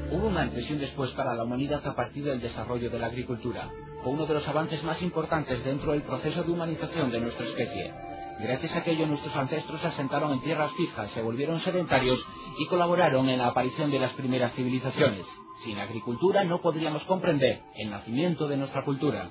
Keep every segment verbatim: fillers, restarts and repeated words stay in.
Hubo un antes y un después para la humanidad a partir del desarrollo de la agricultura. Fue uno de los avances más importantes dentro del proceso de humanización de nuestra especie. Gracias a aquello nuestros ancestros se asentaron en tierras fijas, se volvieron sedentarios y colaboraron en la aparición de las primeras civilizaciones. Sin agricultura no podríamos comprender el nacimiento de nuestra cultura.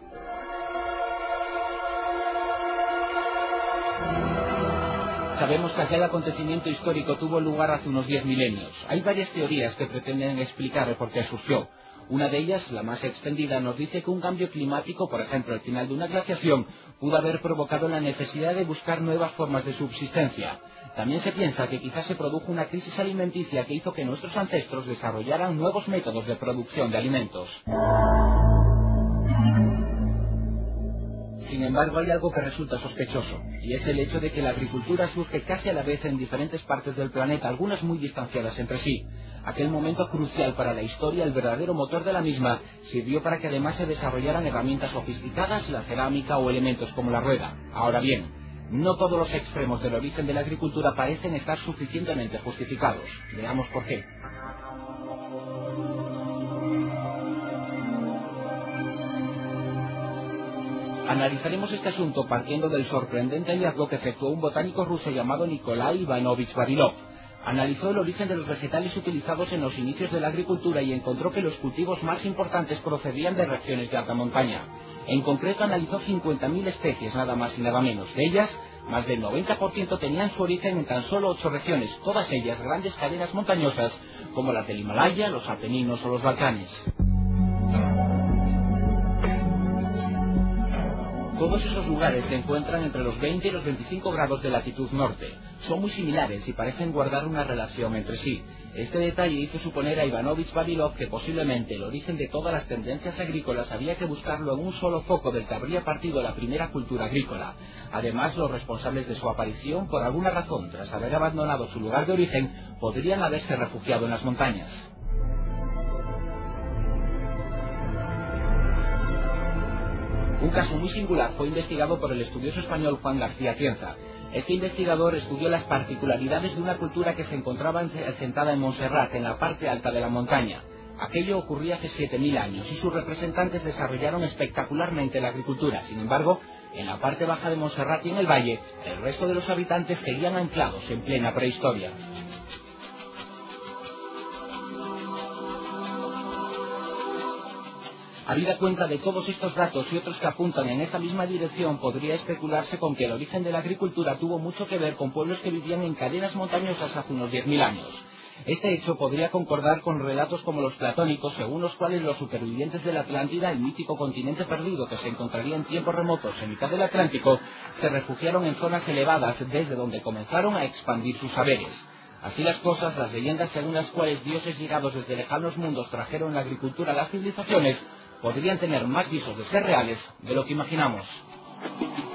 Sabemos que aquel acontecimiento histórico tuvo lugar hace unos diez milenios. Hay varias teorías que pretenden explicar el por qué surgió. Una de ellas, la más extendida, nos dice que un cambio climático, por ejemplo el final de una glaciación, pudo haber provocado la necesidad de buscar nuevas formas de subsistencia. También se piensa que quizás se produjo una crisis alimenticia que hizo que nuestros ancestros desarrollaran nuevos métodos de producción de alimentos. Sin embargo, hay algo que resulta sospechoso, y es el hecho de que la agricultura surge casi a la vez en diferentes partes del planeta, algunas muy distanciadas entre sí. Aquel momento crucial para la historia, el verdadero motor de la misma, sirvió para que además se desarrollaran herramientas sofisticadas, la cerámica o elementos como la rueda. Ahora bien, no todos los extremos del origen de la agricultura parecen estar suficientemente justificados. Veamos por qué. Analizaremos este asunto partiendo del sorprendente hallazgo que efectuó un botánico ruso llamado Nikolai Ivanovich Vavilov. Analizó el origen de los vegetales utilizados en los inicios de la agricultura y encontró que los cultivos más importantes procedían de regiones de alta montaña. En concreto analizó cincuenta mil especies, nada más y nada menos. De ellas, más del noventa por ciento tenían su origen en tan solo ocho regiones, todas ellas grandes cadenas montañosas como las del Himalaya, los Apeninos o los Balcanes. Todos esos lugares se encuentran entre los veinte y los veinticinco grados de latitud norte. Son muy similares y parecen guardar una relación entre sí. Este detalle hizo suponer a Ivanovich Vavilov que posiblemente el origen de todas las tendencias agrícolas había que buscarlo en un solo foco del que habría partido la primera cultura agrícola. Además, los responsables de su aparición, por alguna razón, tras haber abandonado su lugar de origen, podrían haberse refugiado en las montañas. Un caso muy singular fue investigado por el estudioso español Juan García Cienza. Este investigador estudió las particularidades de una cultura que se encontraba asentada en Montserrat, en la parte alta de la montaña. Aquello ocurría hace siete mil años y sus representantes desarrollaron espectacularmente la agricultura. Sin embargo, en la parte baja de Montserrat y en el valle, el resto de los habitantes seguían anclados en plena prehistoria. Habida cuenta de todos estos datos y otros que apuntan en esa misma dirección, podría especularse con que el origen de la agricultura tuvo mucho que ver con pueblos que vivían en cadenas montañosas hace unos diez mil años. Este hecho podría concordar con relatos como los platónicos, según los cuales los supervivientes de la Atlántida, el mítico continente perdido que se encontraría en tiempos remotos en mitad del Atlántico, se refugiaron en zonas elevadas desde donde comenzaron a expandir sus saberes. Así las cosas, las leyendas según las cuales dioses llegados desde lejanos mundos trajeron la agricultura a las civilizaciones, podrían tener más visos de ser reales de lo que imaginamos.